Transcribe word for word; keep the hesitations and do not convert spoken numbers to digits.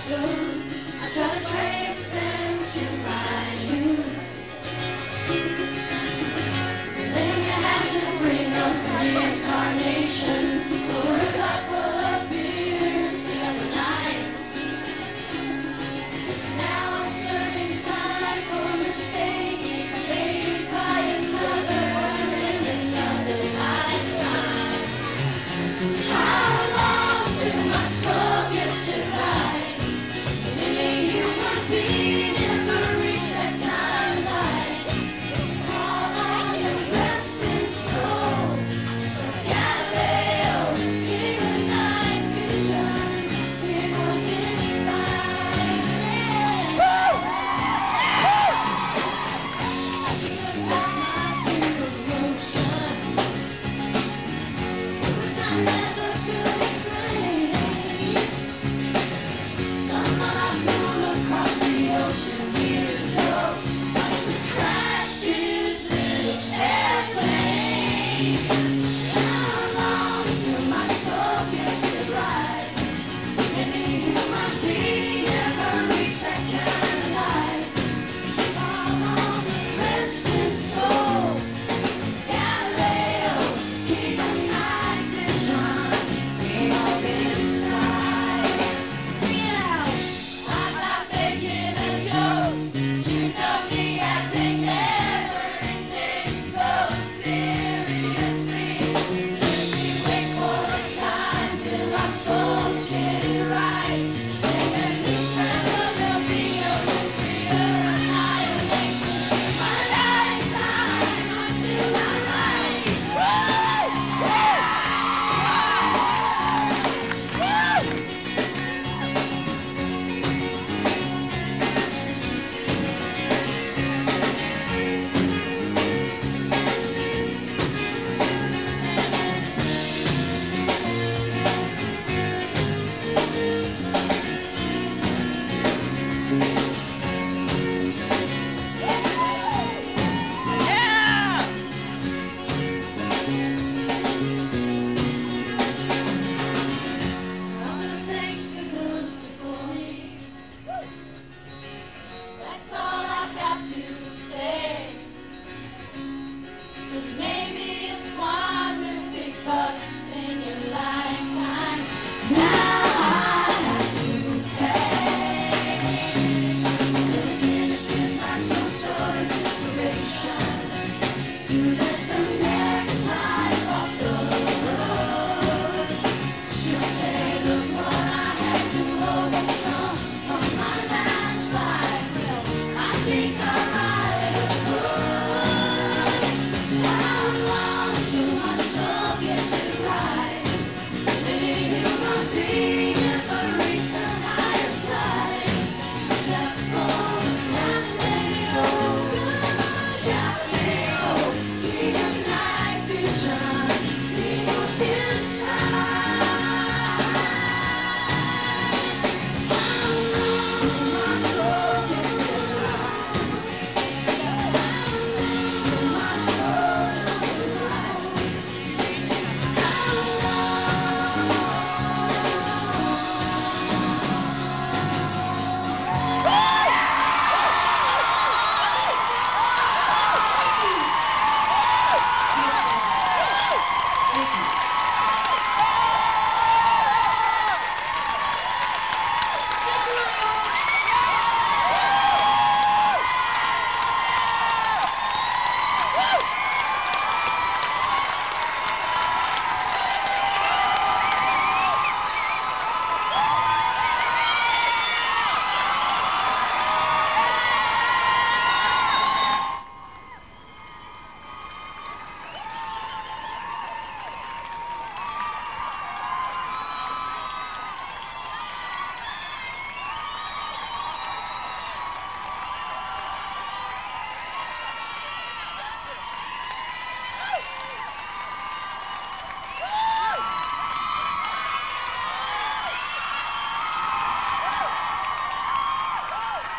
good. I try to trace them to my youth. Then you had to bring up reincarnation for a couple of beers the other nights. Now I'm serving time for mistakes made by another in another lifetime. How long till my soul gets it right? Any human being never reach that kind of light. All on your resting soul, Galileo, king of night vision, king of insight. King of my devotion, which I never could explain. Someone I flew across the ocean years ago must have crashed his little airplane. How long till my soul gets it right? Any human being never reach that kind of light. All on the resting soul, Galileo, king of night vision, king of insight. Sing it out. I'm not making a joke. You know me, I take everything so seriously. We wait for the time till our souls get it right. And at least never there'll be a nuclear annihilation. My lifetime, I'm still not right. Woo! Woo!